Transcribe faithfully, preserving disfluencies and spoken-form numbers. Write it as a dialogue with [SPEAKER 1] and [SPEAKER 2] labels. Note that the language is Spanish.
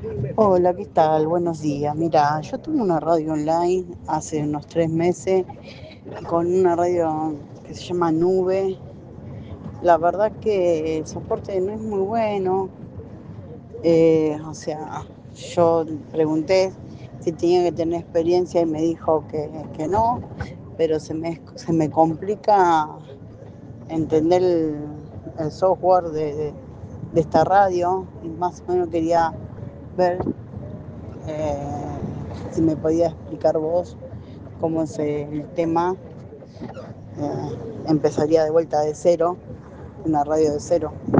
[SPEAKER 1] Hola, ¿qué tal? Buenos días. Mira, yo tuve una radio online hace unos tres meses con una radio que se llama Nube. La verdad que el soporte no es muy bueno. Eh, o sea, yo pregunté si tenía que tener experiencia y me dijo que, que no, pero se me, se me complica entender el, el software de, de- de esta radio y más o menos quería ver eh, si me podías explicar vos cómo es el tema. Eh, empezaría de vuelta de cero, una radio de cero.